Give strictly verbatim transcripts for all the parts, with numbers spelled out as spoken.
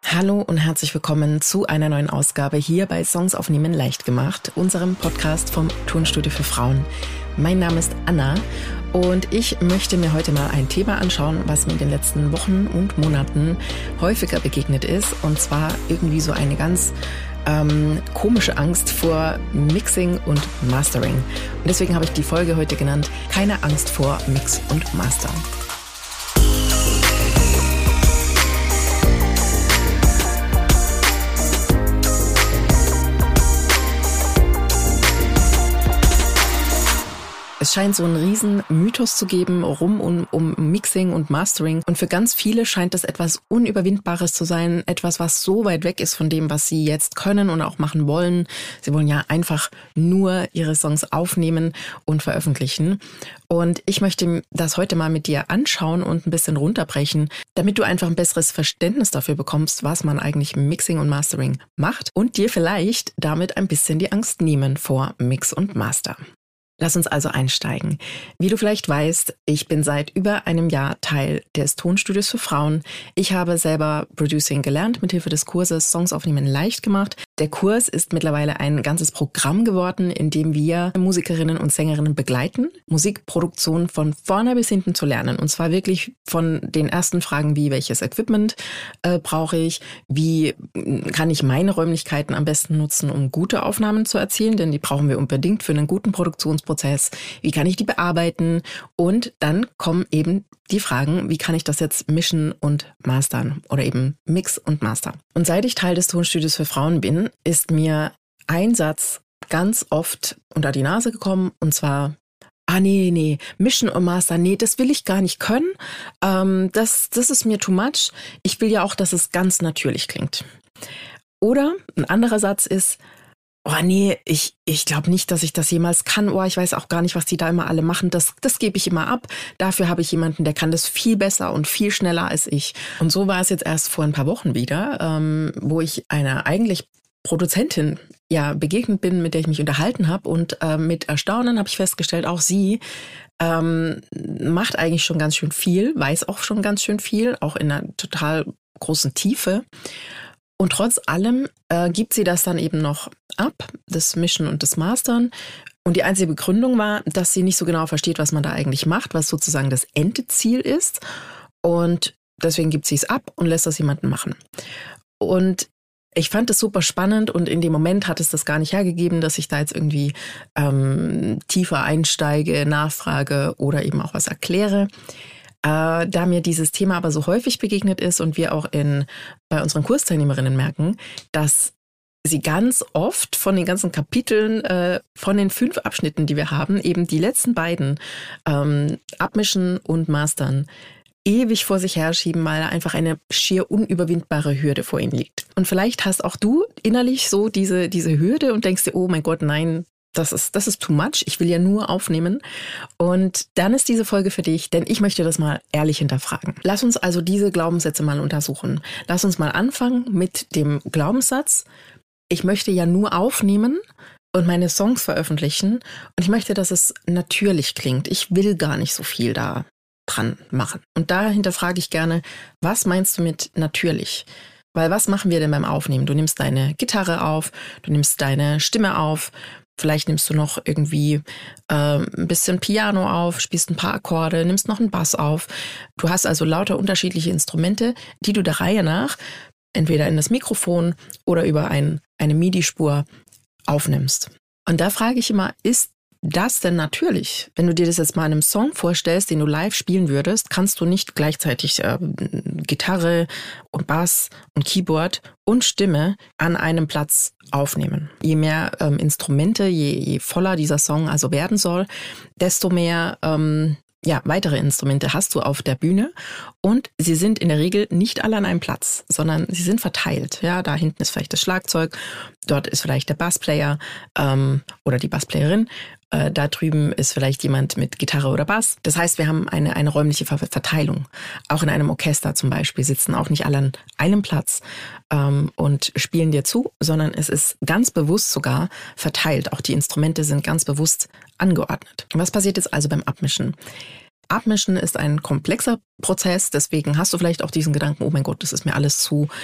Hallo und herzlich willkommen zu einer neuen Ausgabe hier bei Songs aufnehmen leicht gemacht, unserem Podcast vom Tonstudio für Frauen. Mein Name ist Anna und ich möchte mir heute mal ein Thema anschauen, was mir in den letzten Wochen und Monaten häufiger begegnet ist, und zwar irgendwie so eine ganz ähm, komische Angst vor Mixing und Mastering. Und deswegen habe ich die Folge heute genannt: Keine Angst vor Mix und Master. Es scheint so einen riesen Mythos zu geben, rum um, um Mixing und Mastering. Und für ganz viele scheint das etwas Unüberwindbares zu sein, etwas, was so weit weg ist von dem, was sie jetzt können und auch machen wollen. Sie wollen ja einfach nur ihre Songs aufnehmen und veröffentlichen. Und ich möchte das heute mal mit dir anschauen und ein bisschen runterbrechen, damit du einfach ein besseres Verständnis dafür bekommst, was man eigentlich im Mixing und Mastering macht und dir vielleicht damit ein bisschen die Angst nehmen vor Mix und Master. Lass uns also einsteigen. Wie du vielleicht weißt, ich bin seit über einem Jahr Teil des Tonstudios für Frauen. Ich habe selber Producing gelernt mit Hilfe des Kurses Songs aufnehmen leicht gemacht. Der Kurs ist mittlerweile ein ganzes Programm geworden, in dem wir Musikerinnen und Sängerinnen begleiten, Musikproduktion von vorne bis hinten zu lernen. Und zwar wirklich von den ersten Fragen wie: Welches Equipment äh, brauche ich? Wie kann ich meine Räumlichkeiten am besten nutzen, um gute Aufnahmen zu erzielen? Denn die brauchen wir unbedingt für einen guten Produktionsprozess. Prozess, wie kann ich die bearbeiten? Und dann kommen eben die Fragen: Wie kann ich das jetzt mischen und mastern oder eben Mix und Master? Und seit ich Teil des Tonstudios für Frauen bin, ist mir ein Satz ganz oft unter die Nase gekommen, und zwar: Ah, nee, nee, Mischen und Master, nee, das will ich gar nicht können. Ähm, das, das ist mir too much. Ich will ja auch, dass es ganz natürlich klingt. Oder ein anderer Satz ist: Oh nee, ich, ich glaube nicht, dass ich das jemals kann. Oh, ich weiß auch gar nicht, was die da immer alle machen. Das, das gebe ich immer ab. Dafür habe ich jemanden, der kann das viel besser und viel schneller als ich. Und so war es jetzt erst vor ein paar Wochen wieder, ähm, wo ich einer eigentlich Produzentin ja begegnet bin, mit der ich mich unterhalten habe. Und äh, mit Erstaunen habe ich festgestellt, auch sie ähm, macht eigentlich schon ganz schön viel, weiß auch schon ganz schön viel, auch in einer total großen Tiefe. Und trotz allem äh, gibt sie das dann eben noch ab, das Mischen und das Mastern. Und die einzige Begründung war, dass sie nicht so genau versteht, was man da eigentlich macht, was sozusagen das Endziel ist. Und deswegen gibt sie es ab und lässt das jemanden machen. Und ich fand das super spannend, und in dem Moment hat es das gar nicht hergegeben, dass ich da jetzt irgendwie ähm, tiefer einsteige, nachfrage oder eben auch was erkläre. Äh, da mir dieses Thema aber so häufig begegnet ist und wir auch in, bei unseren Kursteilnehmerinnen merken, dass sie ganz oft von den ganzen Kapiteln, äh, von den fünf Abschnitten, die wir haben, eben die letzten beiden, ähm, Abmischen und Mastern, ewig vor sich herschieben, weil einfach eine schier unüberwindbare Hürde vor ihnen liegt. Und vielleicht hast auch du innerlich so diese, diese Hürde und denkst dir: Oh mein Gott, nein, Das ist, das ist too much. Ich will ja nur aufnehmen. Und dann ist diese Folge für dich, denn ich möchte das mal ehrlich hinterfragen. Lass uns also diese Glaubenssätze mal untersuchen. Lass uns mal anfangen mit dem Glaubenssatz: Ich möchte ja nur aufnehmen und meine Songs veröffentlichen. Und ich möchte, dass es natürlich klingt. Ich will gar nicht so viel da dran machen. Und da hinterfrage ich gerne: Was meinst du mit natürlich? Weil was machen wir denn beim Aufnehmen? Du nimmst deine Gitarre auf, du nimmst deine Stimme auf, vielleicht nimmst du noch irgendwie äh, ein bisschen Piano auf, spielst ein paar Akkorde, nimmst noch einen Bass auf. Du hast also lauter unterschiedliche Instrumente, die du der Reihe nach entweder in das Mikrofon oder über ein, eine MIDI-Spur aufnimmst. Und da frage ich immer: Ist das denn natürlich? Wenn du dir das jetzt mal in einem Song vorstellst, den du live spielen würdest, kannst du nicht gleichzeitig äh, Gitarre und Bass und Keyboard und Stimme an einem Platz aufnehmen. Je mehr ähm, Instrumente, je, je voller dieser Song also werden soll, desto mehr ähm, ja, weitere Instrumente hast du auf der Bühne, und sie sind in der Regel nicht alle an einem Platz, sondern sie sind verteilt. Ja, da hinten ist vielleicht das Schlagzeug, dort ist vielleicht der Bassplayer ähm, oder die Bassplayerin, äh, da drüben ist vielleicht jemand mit Gitarre oder Bass. Das heißt, wir haben eine, eine räumliche Ver- Verteilung. Auch in einem Orchester zum Beispiel sitzen auch nicht alle an einem Platz ähm, und spielen dir zu, sondern es ist ganz bewusst sogar verteilt. Auch die Instrumente sind ganz bewusst angeordnet. Was passiert jetzt also beim Abmischen? Abmischen ist ein komplexer Prozess, deswegen hast du vielleicht auch diesen Gedanken: Oh mein Gott, das ist mir alles zu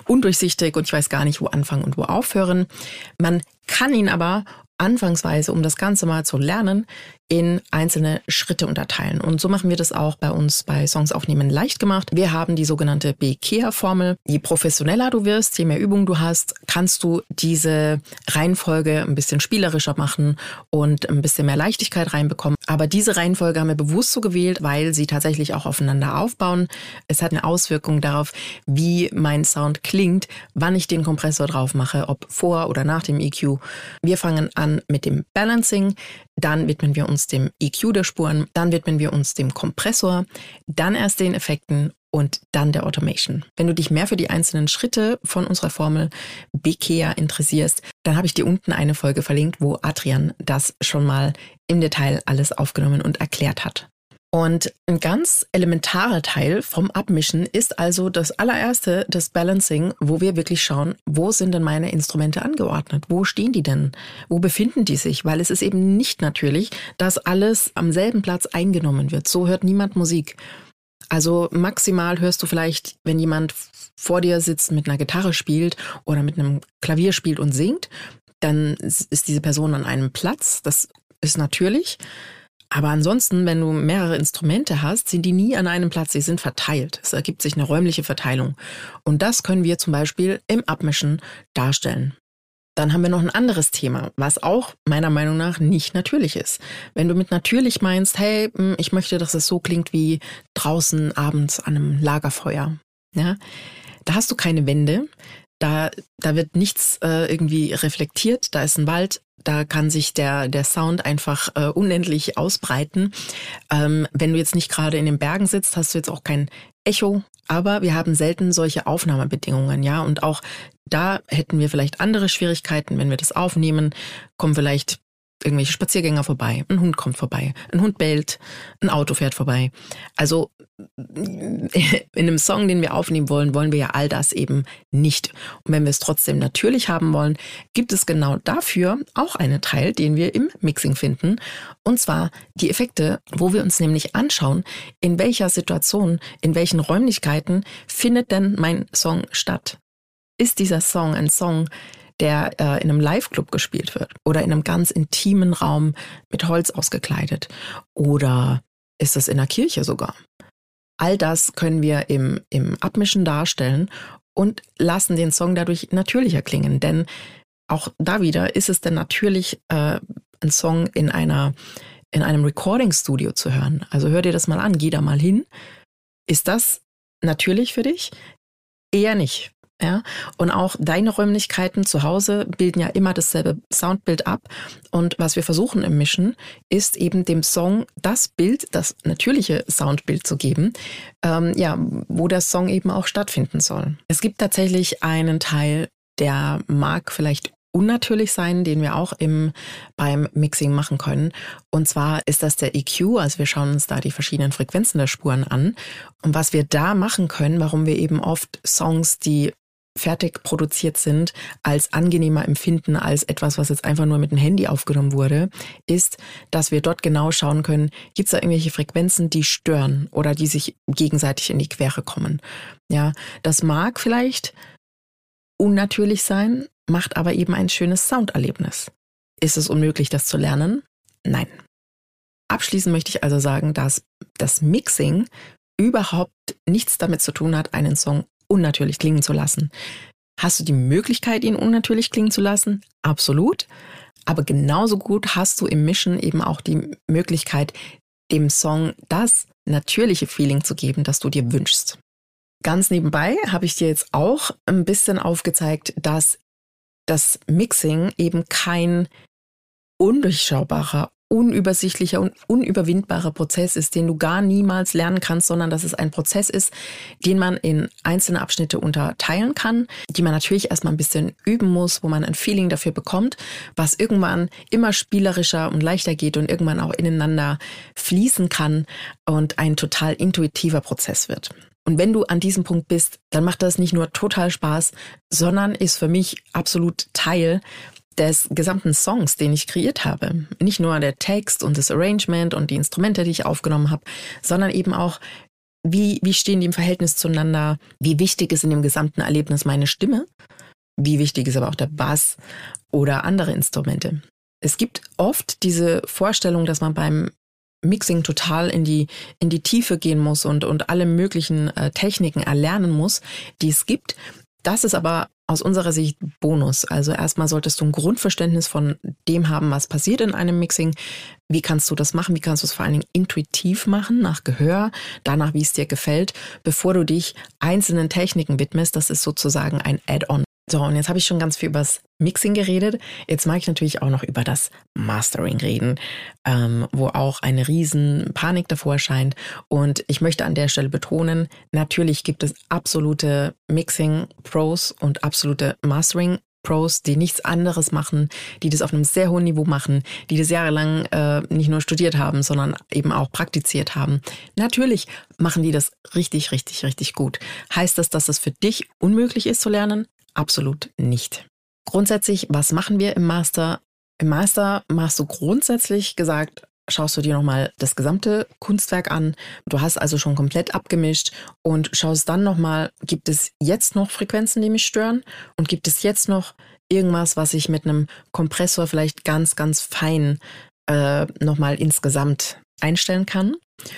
undurchsichtig und ich weiß gar nicht, wo anfangen und wo aufhören. Man kann ihn aber anfangsweise, um das Ganze mal zu lernen, in einzelne Schritte unterteilen. Und so machen wir das auch bei uns bei Songs aufnehmen leicht gemacht. Wir haben die sogenannte B K E A-Formel. Je professioneller du wirst, je mehr Übung du hast, kannst du diese Reihenfolge ein bisschen spielerischer machen und ein bisschen mehr Leichtigkeit reinbekommen. Aber diese Reihenfolge haben wir bewusst so gewählt, weil sie tatsächlich auch aufeinander aufbauen. Es hat eine Auswirkung darauf, wie mein Sound klingt, wann ich den Kompressor drauf mache, ob vor oder nach dem E Q. Wir fangen an mit dem Balancing, dann widmen wir uns dem E Q der Spuren, dann widmen wir uns dem Kompressor, dann erst den Effekten und dann der Automation. Wenn du dich mehr für die einzelnen Schritte von unserer Formel B K E A interessierst, dann habe ich dir unten eine Folge verlinkt, wo Adrian das schon mal im Detail alles aufgenommen und erklärt hat. Und ein ganz elementarer Teil vom Abmischen ist also das allererste, das Balancing, wo wir wirklich schauen, wo sind denn meine Instrumente angeordnet? Wo stehen die denn? Wo befinden die sich? Weil es ist eben nicht natürlich, dass alles am selben Platz eingenommen wird. So hört niemand Musik. Also maximal hörst du vielleicht, wenn jemand vor dir sitzt, mit einer Gitarre spielt oder mit einem Klavier spielt und singt, dann ist diese Person an einem Platz. Das ist natürlich. Aber ansonsten, wenn du mehrere Instrumente hast, sind die nie an einem Platz, sie sind verteilt. Es ergibt sich eine räumliche Verteilung. Und das können wir zum Beispiel im Abmischen darstellen. Dann haben wir noch ein anderes Thema, was auch meiner Meinung nach nicht natürlich ist. Wenn du mit natürlich meinst, hey, ich möchte, dass es so klingt wie draußen abends an einem Lagerfeuer. Ja, da hast du keine Wände, da, da wird nichts äh, irgendwie reflektiert, da ist ein Wald. Da kann sich der, der Sound einfach äh, unendlich ausbreiten. Ähm, wenn du jetzt nicht gerade in den Bergen sitzt, hast du jetzt auch kein Echo. Aber wir haben selten solche Aufnahmebedingungen, ja. Und auch da hätten wir vielleicht andere Schwierigkeiten, wenn wir das aufnehmen, kommen vielleicht irgendwelche Spaziergänger vorbei, ein Hund kommt vorbei, ein Hund bellt, ein Auto fährt vorbei. Also in einem Song, den wir aufnehmen wollen, wollen wir ja all das eben nicht. Und wenn wir es trotzdem natürlich haben wollen, gibt es genau dafür auch einen Teil, den wir im Mixing finden. Und zwar die Effekte, wo wir uns nämlich anschauen, in welcher Situation, in welchen Räumlichkeiten findet denn mein Song statt? Ist dieser Song ein Song, der äh, in einem Live-Club gespielt wird oder in einem ganz intimen Raum mit Holz ausgekleidet oder ist es in einer Kirche sogar? All das können wir im, im Abmischen darstellen und lassen den Song dadurch natürlicher klingen, denn auch da wieder ist es denn natürlich, äh, ein Song in einer in einem Recording-Studio zu hören. Also hör dir das mal an, geh da mal hin. Ist das natürlich für dich? Eher nicht. Ja, und auch deine Räumlichkeiten zu Hause bilden ja immer dasselbe Soundbild ab. Und was wir versuchen im Mischen, ist eben dem Song das Bild, das natürliche Soundbild zu geben, ähm, ja, wo der Song eben auch stattfinden soll. Es gibt tatsächlich einen Teil, der mag vielleicht unnatürlich sein, den wir auch im, beim Mixing machen können. Und zwar ist das der E Q, also wir schauen uns da die verschiedenen Frequenzen der Spuren an. Und was wir da machen können, warum wir eben oft Songs, die fertig produziert sind, als angenehmer empfinden als etwas, was jetzt einfach nur mit dem Handy aufgenommen wurde, ist, dass wir dort genau schauen können, gibt es da irgendwelche Frequenzen, die stören oder die sich gegenseitig in die Quere kommen. Ja, das mag vielleicht unnatürlich sein, macht aber eben ein schönes Sounderlebnis. Ist es unmöglich, das zu lernen? Nein. Abschließend möchte ich also sagen, dass das Mixing überhaupt nichts damit zu tun hat, einen Song unnatürlich klingen zu lassen. Hast du die Möglichkeit, ihn unnatürlich klingen zu lassen? Absolut. Aber genauso gut hast du im Mischen eben auch die Möglichkeit, dem Song das natürliche Feeling zu geben, das du dir wünschst. Ganz nebenbei habe ich dir jetzt auch ein bisschen aufgezeigt, dass das Mixing eben kein undurchschaubarer, unübersichtlicher und unüberwindbarer Prozess ist, den du gar niemals lernen kannst, sondern dass es ein Prozess ist, den man in einzelne Abschnitte unterteilen kann, die man natürlich erstmal ein bisschen üben muss, wo man ein Feeling dafür bekommt, was irgendwann immer spielerischer und leichter geht und irgendwann auch ineinander fließen kann und ein total intuitiver Prozess wird. Und wenn du an diesem Punkt bist, dann macht das nicht nur total Spaß, sondern ist für mich absolut Teil des gesamten Songs, den ich kreiert habe. Nicht nur der Text und das Arrangement und die Instrumente, die ich aufgenommen habe, sondern eben auch, Wie, wie stehen die im Verhältnis zueinander? Wie wichtig ist in dem gesamten Erlebnis meine Stimme? Wie wichtig ist aber auch der Bass oder andere Instrumente? Es gibt oft diese Vorstellung, dass man beim Mixing total in die, in die Tiefe gehen muss und, und alle möglichen äh, Techniken erlernen muss, die es gibt. Das ist aber aus unserer Sicht Bonus. Also erstmal solltest du ein Grundverständnis von dem haben, was passiert in einem Mixing. Wie kannst du das machen? Wie kannst du es vor allen Dingen intuitiv machen, nach Gehör, danach, wie es dir gefällt, bevor du dich einzelnen Techniken widmest. Das ist sozusagen ein Add-on. So, und jetzt habe ich schon ganz viel über das Mixing geredet. Jetzt mag ich natürlich auch noch über das Mastering reden, ähm, wo auch eine riesen Panik davor scheint. Und ich möchte an der Stelle betonen, natürlich gibt es absolute Mixing-Pros und absolute Mastering-Pros, die nichts anderes machen, die das auf einem sehr hohen Niveau machen, die das jahrelang äh, nicht nur studiert haben, sondern eben auch praktiziert haben. Natürlich machen die das richtig, richtig, richtig gut. Heißt das, dass es für dich unmöglich ist zu lernen? Absolut nicht. Grundsätzlich, was machen wir im Master? Im Master machst du grundsätzlich gesagt, schaust du dir nochmal das gesamte Kunstwerk an. Du hast also schon komplett abgemischt und schaust dann nochmal, gibt es jetzt noch Frequenzen, die mich stören? Und gibt es jetzt noch irgendwas, was ich mit einem Kompressor vielleicht ganz, ganz fein äh, nochmal insgesamt einstellen kann?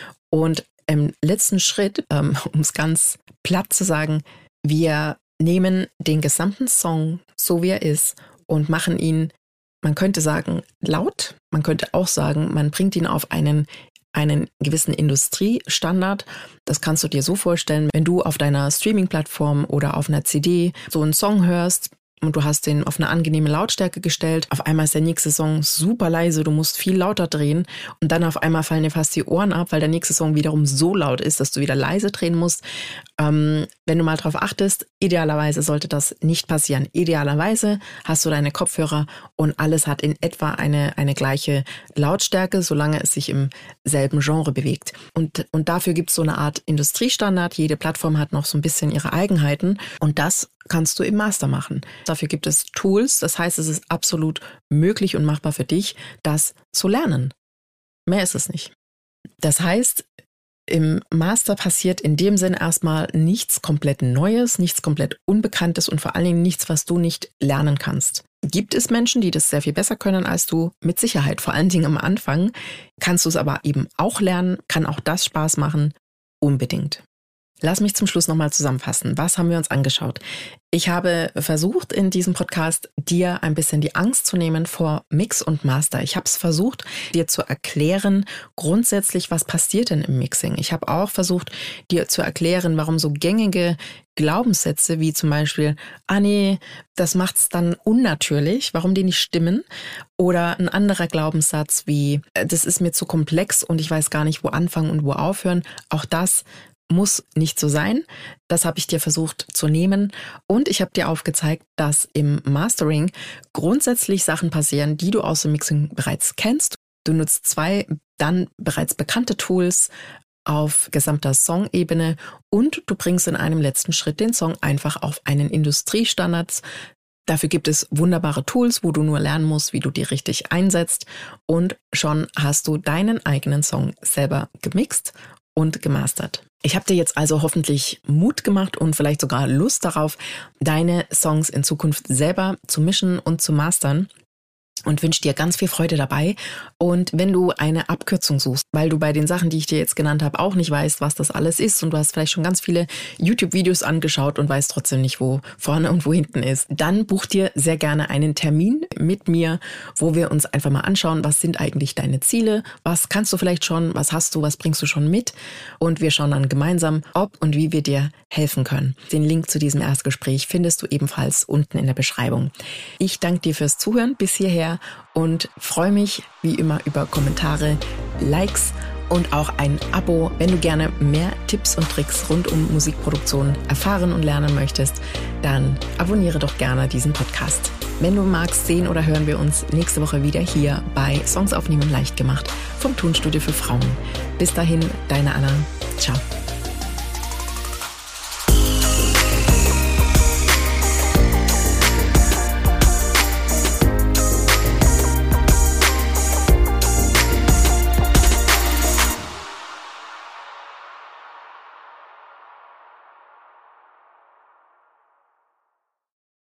Und im letzten Schritt, ähm, um es ganz platt zu sagen, wir nehmen den gesamten Song, so wie er ist, und machen ihn, man könnte sagen, laut. Man könnte auch sagen, man bringt ihn auf einen, einen gewissen Industriestandard. Das kannst du dir so vorstellen, wenn du auf deiner Streaming-Plattform oder auf einer C D so einen Song hörst und du hast den auf eine angenehme Lautstärke gestellt. Auf einmal ist der nächste Song super leise, du musst viel lauter drehen und dann auf einmal fallen dir fast die Ohren ab, weil der nächste Song wiederum so laut ist, dass du wieder leise drehen musst. Ähm, wenn du mal drauf achtest, idealerweise sollte das nicht passieren. Idealerweise hast du deine Kopfhörer und alles hat in etwa eine, eine gleiche Lautstärke, solange es sich im selben Genre bewegt. Und, und dafür gibt es so eine Art Industriestandard. Jede Plattform hat noch so ein bisschen ihre Eigenheiten und das kannst du im Master machen. Dafür gibt es Tools, das heißt, es ist absolut möglich und machbar für dich, das zu lernen. Mehr ist es nicht. Das heißt, im Master passiert in dem Sinn erstmal nichts komplett Neues, nichts komplett Unbekanntes und vor allen Dingen nichts, was du nicht lernen kannst. Gibt es Menschen, die das sehr viel besser können als du? Mit Sicherheit. Vor allen Dingen am Anfang kannst du es aber eben auch lernen, kann auch das Spaß machen, unbedingt. Lass mich zum Schluss nochmal zusammenfassen. Was haben wir uns angeschaut? Ich habe versucht, in diesem Podcast dir ein bisschen die Angst zu nehmen vor Mix und Master. Ich habe es versucht, dir zu erklären, grundsätzlich, was passiert denn im Mixing. Ich habe auch versucht, dir zu erklären, warum so gängige Glaubenssätze wie zum Beispiel, ah nee, das macht's dann unnatürlich, warum die nicht stimmen. Oder ein anderer Glaubenssatz wie, das ist mir zu komplex und ich weiß gar nicht, wo anfangen und wo aufhören. Auch das muss nicht so sein. Das habe ich dir versucht zu nehmen. Und ich habe dir aufgezeigt, dass im Mastering grundsätzlich Sachen passieren, die du aus dem Mixing bereits kennst. Du nutzt zwei dann bereits bekannte Tools auf gesamter Song-Ebene und du bringst in einem letzten Schritt den Song einfach auf einen Industriestandard. Dafür gibt es wunderbare Tools, wo du nur lernen musst, wie du die richtig einsetzt. Und schon hast du deinen eigenen Song selber gemixt und gemastert. Ich habe dir jetzt also hoffentlich Mut gemacht und vielleicht sogar Lust darauf, deine Songs in Zukunft selber zu mischen und zu mastern. Und wünsche dir ganz viel Freude dabei. Und wenn du eine Abkürzung suchst, weil du bei den Sachen, die ich dir jetzt genannt habe, auch nicht weißt, was das alles ist und du hast vielleicht schon ganz viele YouTube-Videos angeschaut und weißt trotzdem nicht, wo vorne und wo hinten ist, dann buch dir sehr gerne einen Termin mit mir, wo wir uns einfach mal anschauen, was sind eigentlich deine Ziele, was kannst du vielleicht schon, was hast du, was bringst du schon mit und wir schauen dann gemeinsam, ob und wie wir dir helfen können. Den Link zu diesem Erstgespräch findest du ebenfalls unten in der Beschreibung. Ich danke dir fürs Zuhören bis hierher und freue mich wie immer über Kommentare, Likes und auch ein Abo. Wenn du gerne mehr Tipps und Tricks rund um Musikproduktion erfahren und lernen möchtest, dann abonniere doch gerne diesen Podcast. Wenn du magst, sehen oder hören wir uns nächste Woche wieder hier bei Songs aufnehmen leicht gemacht vom Tonstudio für Frauen. Bis dahin, deine Anna. Ciao.